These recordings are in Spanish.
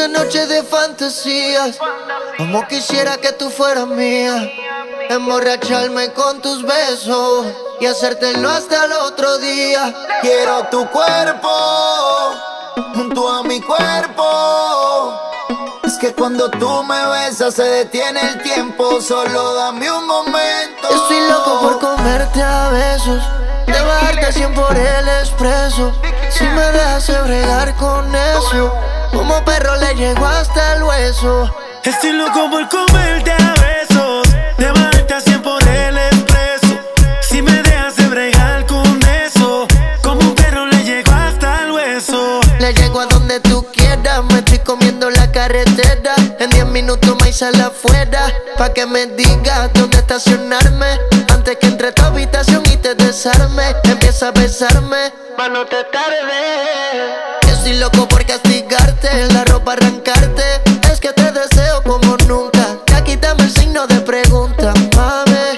Una noche de fantasías, como quisiera que tú fueras mía. Emborracharme con tus besos y hacértelo hasta el otro día. Quiero tu cuerpo junto a mi cuerpo. Es que cuando tú me besas se detiene el tiempo. Solo dame un momento. Estoy loco por comerte a besos, de bajarte 100 por el expreso. Si me dejas bregar con eso, como perro le llego hasta el hueso. Estoy loco por comerte a besos, de bajarte 100 por el expreso. Si me dejas bregar con eso, como un perro le llego hasta el hueso. Le llego a donde tú quieras, me estoy comiendo la carretera. En 10 minutos me sale afuera, pa' que me digas dónde estacionarme. Antes que entre a tu habitación y te desarme, empieza a besarme, ma' no te tarde. Yo estoy loco por castigarte, la ropa arrancarte. Es que te deseo como nunca, ya quítame el signo de pregunta, mami.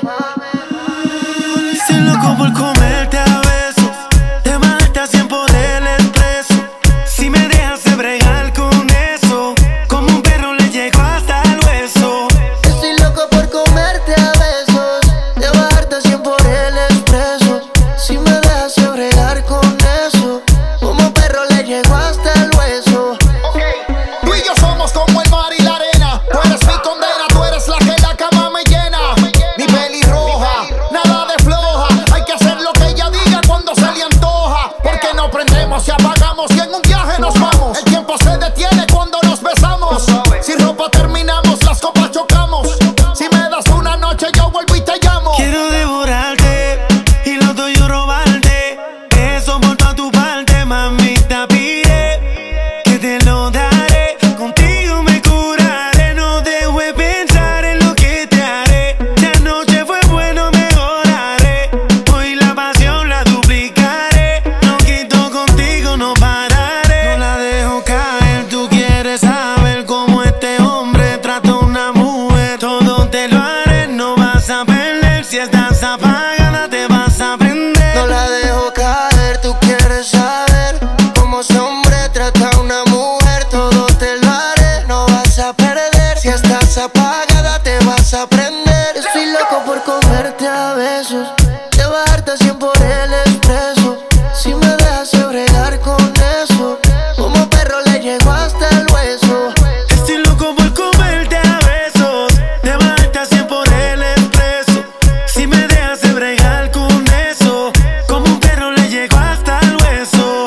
Estoy loco por comerte a besos, de bajarte 100 por el expreso. Si me dejas bregar con eso, como un perro le llego hasta el hueso. Estoy loco por comerte a besos, de bajarte 100 por el expreso. Si me dejas bregar con eso, como perro le llego hasta el hueso. Tú y yo somos como el mar y la arena. Tú eres mi condena, tú eres la que la cama me llena. Mi pelirroja, nada de floja. Hay que hacer lo que ella diga cuando se le antoja. Porque no prendemos y apagamos y en un viaje nos vamos. El tiempo se detiene cuando nos besamos. Sin ropa terminamos, las copas chocamos. Si me das una noche yo vuelvo y te llamo. Quiero devorarte y lo tuyo robarte. Eso por toda tu parte, mamita, pide que te lo daré. Contigo me curaré, no dejo de pensar en lo que te haré. Si anoche fue bueno, mejoraré. Hoy la pasión la duplicaré. No quito contigo, no pararé. No la dejo caer, tú quieres saber cómo este hombre trata a una mujer. Todo te lo haré, no vas a perder. Si estás apagada, te vas a prender. No la dejo caer, tú quieres saber cómo ese hombre trata a una mujer. Todo te lo haré, no vas a perder. Si estás apagada te vas a prender. Estoy loco por comerte a besos, de bajarte 100 por el expreso. Si me dejas bregar con eso, como perro le llego hasta el hueso. Estoy loco por comerte a besos, de bajarte 100 por el expreso. Si me dejas bregar con eso, como un perro le llego hasta el hueso.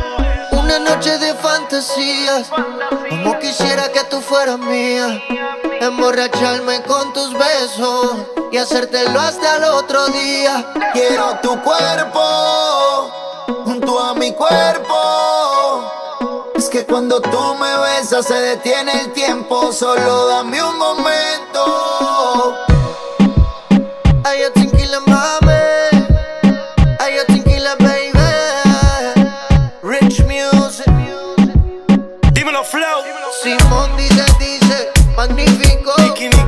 Una noche de fantasías, como quisiera que tú fueras mía. Emborracharme con tus besos y hacértelo hasta el otro día. Quiero tu cuerpo junto a mi cuerpo. Es que cuando tú me besas se detiene el tiempo. Solo dame un momento. Ay, yo tranquila, mami. Ay, yo tranquila, baby. Rich music. Dímelo, Flow. Simón dice, magnífico. Nicky,